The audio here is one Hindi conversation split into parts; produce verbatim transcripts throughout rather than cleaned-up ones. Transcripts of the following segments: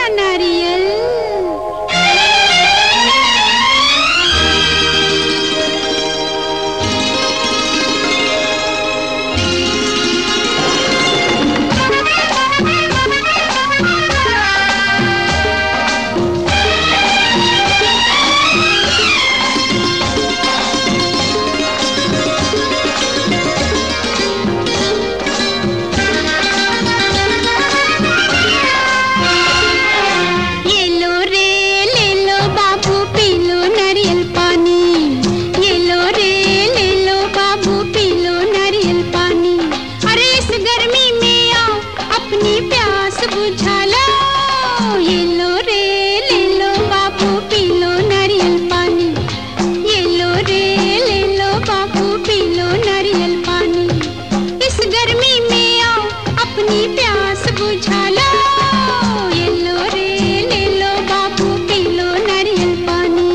नारियल। बुझा लो ये लो रे ले लो बाबू पी लो नारियल पानी। ये लो रे ले लो बाबू पी लो नारियल पानी। इस गर्मी में आओ अपनी प्यास बुझा लो। ये लो रे ले लो बाबू पी लो नारियल पानी।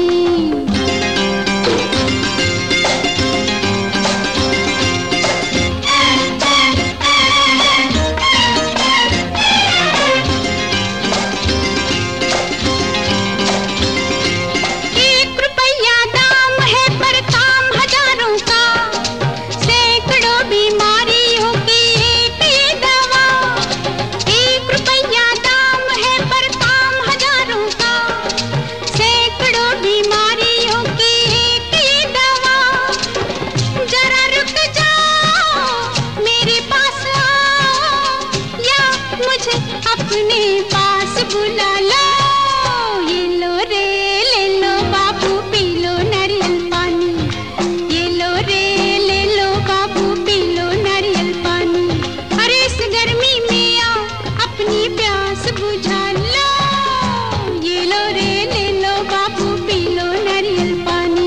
अपने पास बुला लो ये लो रे ले लो बाबू पी लो नारियल पानी। ये लो रे ले लो बाबू पी लो नारियल पानी। अरे इस गर्मी में आओ अपनी प्यास बुझा लो। ये लो रे ले लो बाबू पी लो नारियल पानी।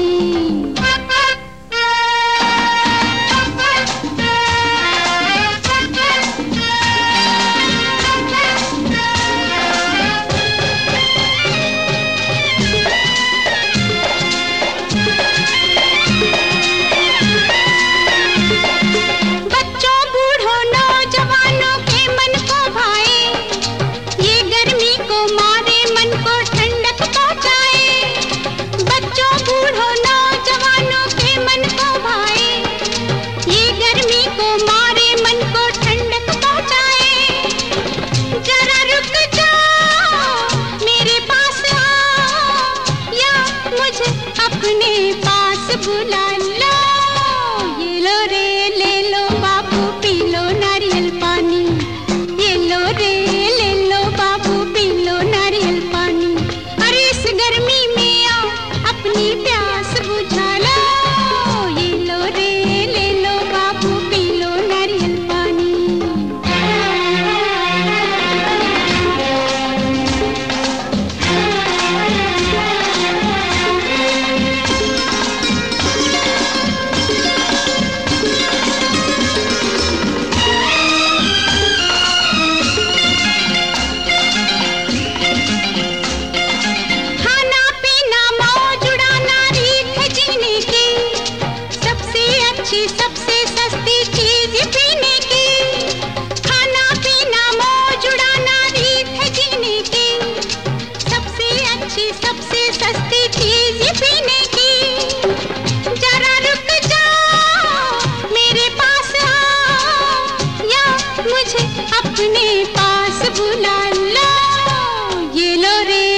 अपने पास बुला लो ये लो रे ले लो बाबू पी लो नारियल पानी। ये लो रे ले लो बाबू पी लो नारियल पानी। अरे इस गर्मी में आओ अपनी प्यास बुझा लो। ये लो रे ले लो बाबू पी लो नारियल पानी। सबसे सस्ती चीज पीने की, खाना पीना मौज उड़ाना रीत है जीने की। सबसे अच्छी सबसे सस्ती चीज पीने की। जरा रुक जाओ मेरे पास आओ या मुझे अपने पास बुला लो। ये लो रे